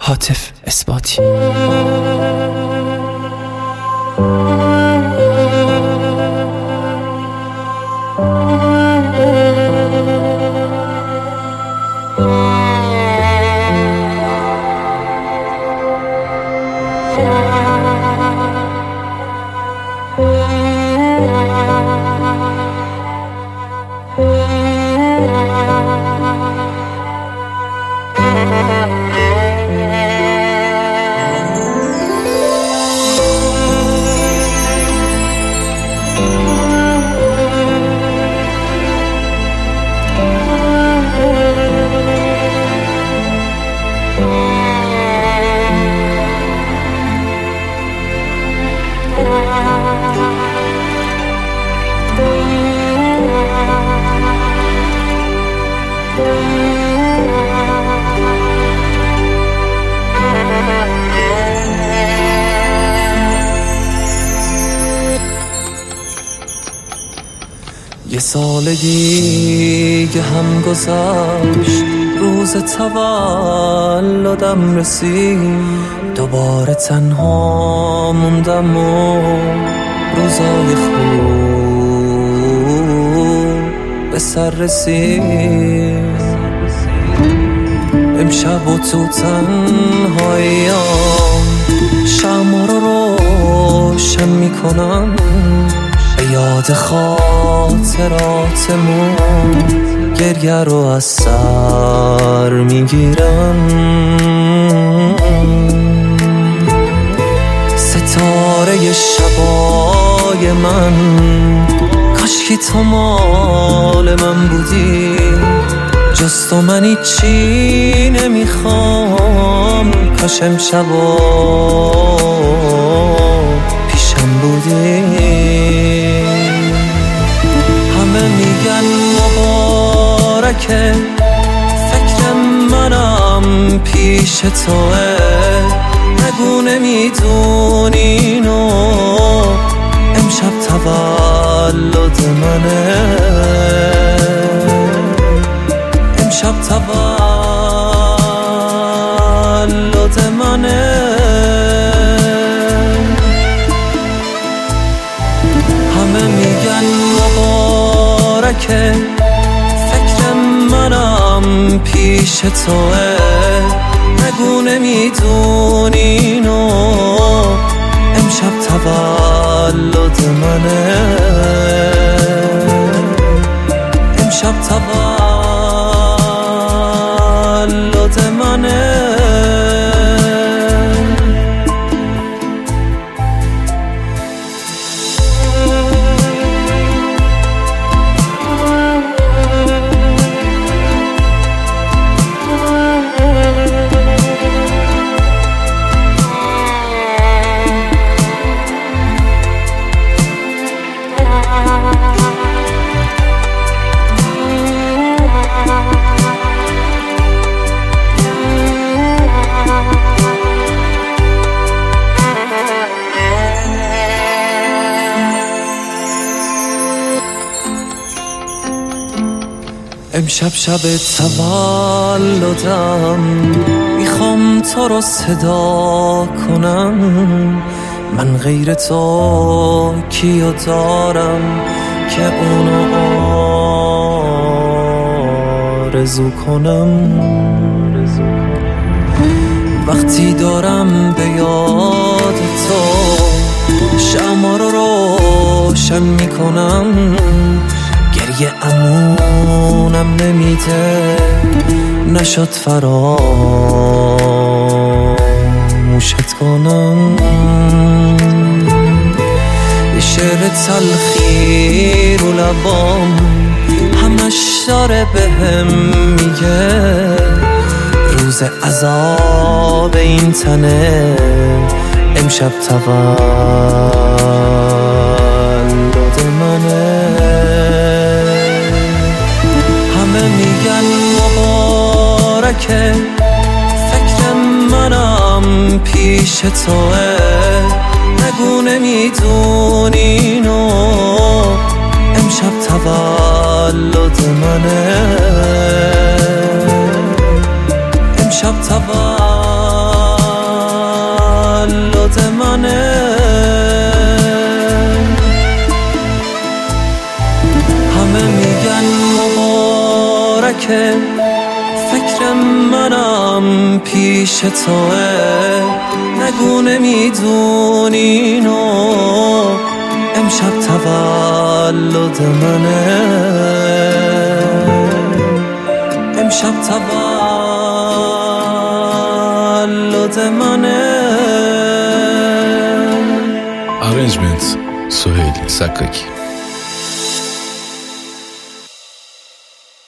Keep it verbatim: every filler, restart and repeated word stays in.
هاتف اثباتی. یه سال دیگه هم گذشت، روز تولدم رسید، دوباره تنها موندم و روزای خوب به سر رسید. امشب و تو تنهاییام شمع رو روشن میکنم، به یاد خاطراتمون گریه رو از سر میگیرم. ستاره شبای من، کاشکی تو مال من بودی، جز تو من هیچی نمیخوام، کاش امشبا پیشم بودی. همه میگن مبارکه، فکر منم پیش توه، نگو نمیدونی اینو، امشب تولد منه، امشب تولد منه. همه میگن مبارکه، فکر منم پیش توه، نگو نمیدونی اینو، امشب تولد منه، امشب تولد منه. امشب شب تولدم، میخوام تو رو صدا کنم، من غیر تو کیو دارم که اونو آرزو کنم. وقتی دارم به یاد تو شمع رو روشن میکنم، گریه امونم نمیده، نشد فراموشت کنم. یه شعر تلخی رو لبام همش داره بهم میگه، روز عذاب این تنه، امشب تولد منه. همه میگن مبارکه، فکر منم پیش توه، نگو نمیدونی اینو، امشب تولد منه، امشب تولد منه. همه میگن مبارکه، فکر منم پیش توه. نگو نمیدونینو امشب تولد منه، امشب تولد منه. Arrangement Sohail Sakaki.